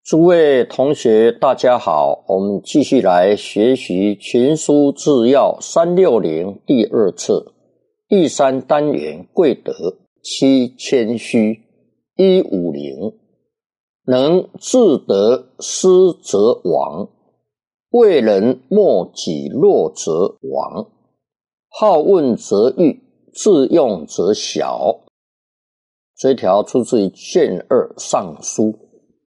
诸位同学大家好，我们继续来学习群书治要360第二册第3单元贵德7谦虚150能自得失则亡，为人莫己弱则亡，好问则欲，自用则小。这一条出自于卷2上书。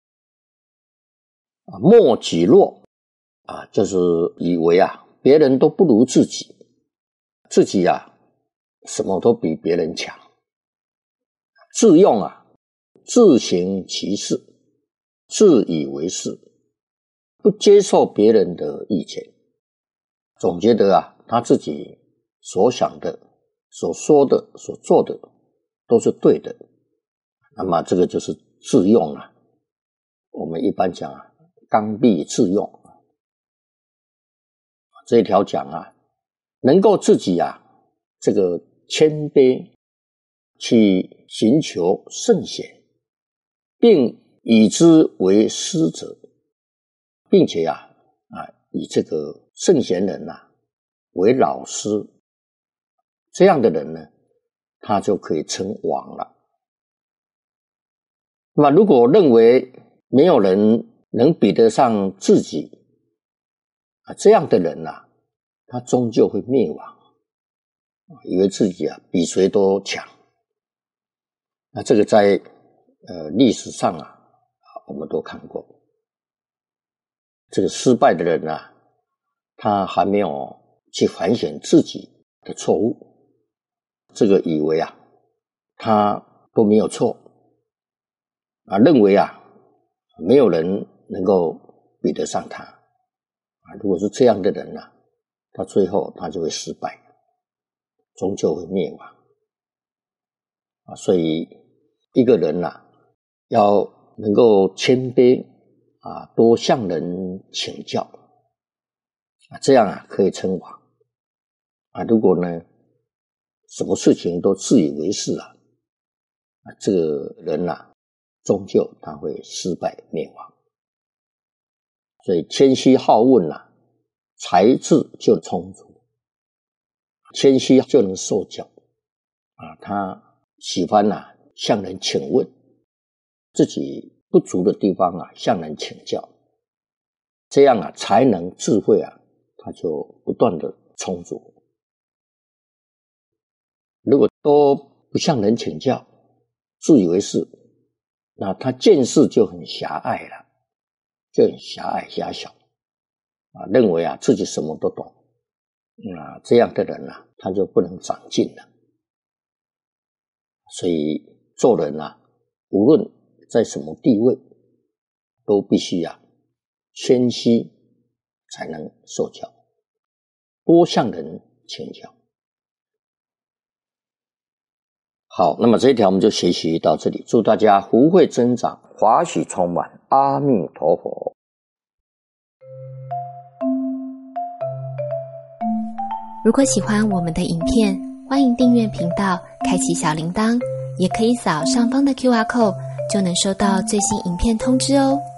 莫己弱就是以为别人都不如自己，自己什么都比别人强，自用自行其事，自以为是，不接受别人的意见，总觉得他自己所想的、所说的、所做的都是对的，那么这个就是自用我们一般讲刚愎自用。这一条讲能够自己这个谦卑去寻求圣贤，并以之为师者，并且以这个圣贤人为老师，这样的人呢，他就可以称王了。那么如果认为没有人能比得上自己这样的人他终究会灭亡，以为自己比谁都强。那这个在历史上我们都看过，这个失败的人他还没有去反省自己的错误，这个以为他都没有错认为没有人能够比得上他如果是这样的人到最后他就会失败，终究会灭亡所以一个人要能够谦卑多向人请教这样可以称王如果呢什么事情都自以为是这个人终究他会失败灭亡。所以谦虚好问才智就充足，谦虚就能受教他喜欢向人请问，自己不足的地方向人请教，这样才能智慧他就不断的充足。如果都不向人请教，自以为是，那他见识就很狭隘了，就很狭隘狭小认为自己什么都懂这样的人他就不能长进了。所以做人无论在什么地位，都必须谦虚才能受教，多向人请教。好，那么这一条我们就学习到这里，祝大家福慧增长，华喜充满，阿弥陀佛。 如果喜欢我们的影片，欢迎订阅频道，开启小铃铛，也可以扫上方的 QR code， 就能收到最新影片通知哦。